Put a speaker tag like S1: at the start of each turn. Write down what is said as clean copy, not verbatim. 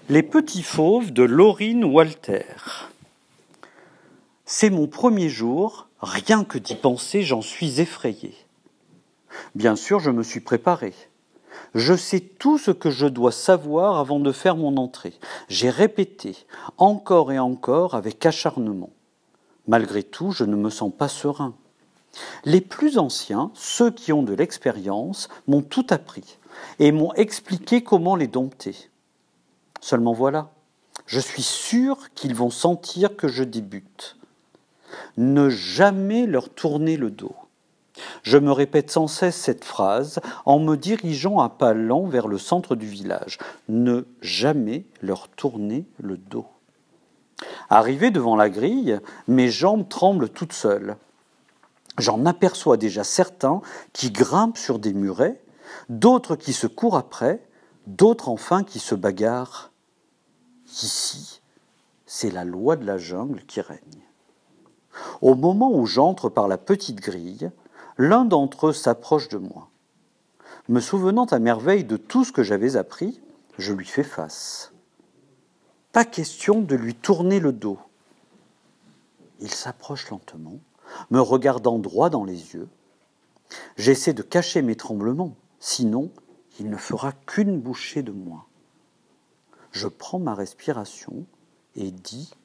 S1: Les petits fauves de Laurine Walter. C'est mon premier jour, rien que d'y penser, j'en suis effrayé. Bien sûr, je me suis préparé. Je sais tout ce que je dois savoir avant de faire mon entrée. J'ai répété, encore et encore, avec acharnement. Malgré tout, je ne me sens pas serein. Les plus anciens, ceux qui ont de l'expérience, m'ont tout appris et m'ont expliqué comment les dompter. Seulement voilà, je suis sûr qu'ils vont sentir que je débute. Ne jamais leur tourner le dos. Je me répète sans cesse cette phrase en me dirigeant à pas lents vers le centre du village. Ne jamais leur tourner le dos. Arrivé devant la grille, mes jambes tremblent toutes seules. J'en aperçois déjà certains qui grimpent sur des murets, d'autres qui se courent après, d'autres enfin qui se bagarrent. Ici, c'est la loi de la jungle qui règne. Au moment où j'entre par la petite grille, l'un d'entre eux s'approche de moi. Me souvenant à merveille de tout ce que j'avais appris, je lui fais face. Pas question de lui tourner le dos. Il s'approche lentement, me regardant droit dans les yeux. J'essaie de cacher mes tremblements, sinon il ne fera qu'une bouchée de moi. Je prends ma respiration et dis